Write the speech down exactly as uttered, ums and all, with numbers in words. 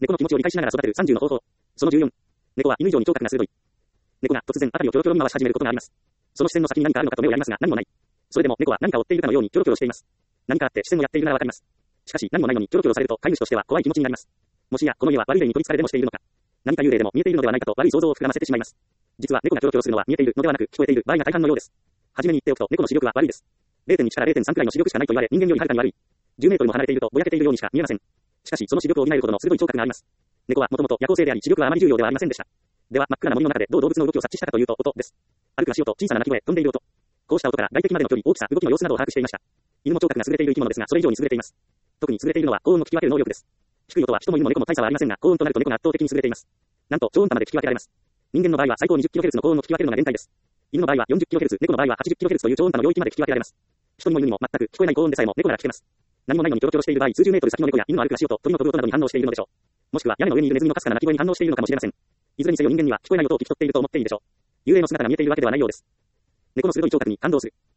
猫の気持ちを理解しながら育てるさんじゅうの方法。そのじゅうよん。猫は犬以上に聴覚が鋭い。猫が突然辺りをキョロキョロ見回し始めることがあります。その視線の先に何かあるのかと目をやりますが何もない。それでも猫は何かを追っているかのようにキョロキョロしています。何かあって視線をやっているならわかります。しかし何もないのにキョロキョロされると飼い主としては怖い気持ちになります。もしやこの家は悪い霊に取り憑かれでもしているのか。何か幽霊でも見えているのではないかと悪い想像を膨らませてしまいます。実は猫がキョロキョロするのは見えているのではなく聞こえている場合が大半のようです。はじめに言っておくと猫の視力は悪いです。れいてんいち から れいてんさん くらいの視力しかないと言われ人間よりはるかに悪い。じゅうメートルも離れているとぼやけているようにしか見えません。しかしその視力を補えるほどの鋭い聴覚があります。猫はもともと夜行性であり視力はあまり重要ではありませんでした。では真っ暗な森の中でどう動物の動きを察知したかというと音です。歩く足音、小さな鳴き声、飛んでいる音。こうした音から外敵までの距離、大きさ、動きの様子などを把握していました。犬も聴覚が優れている生き物ですがそれ以上に優れています。特に優れているのは高音を聞き分ける能力です。低い音は人も犬も猫も大差はありませんが高音となると猫が圧倒的に優れています。なんと超音波まで聞き分けられます。人間の場合は最高 にじゅっキロヘルツ の高音を聞き分けるのが限界です。犬の場合は よんじゅっキロヘルツ、猫の場合は はちじゅっキロヘルツ という超音波の領域まで聞き分けられます。人にも犬にも全く聞こえない高音でさえも猫なら聞けます。何もないのにキョロキョロしている場合、数十メートル先の猫や犬の歩く足音、鳥の飛ぶ音などに反応しているのでしょう。もしくは屋根の上にいるネズミのかすかな鳴き声に反応しているのかもしれません。いずれにせよ人間には聞こえない音を聞き取っていると思っていいでしょう。幽霊の姿が見えているわけではないようです。猫の鋭い聴覚に感動する。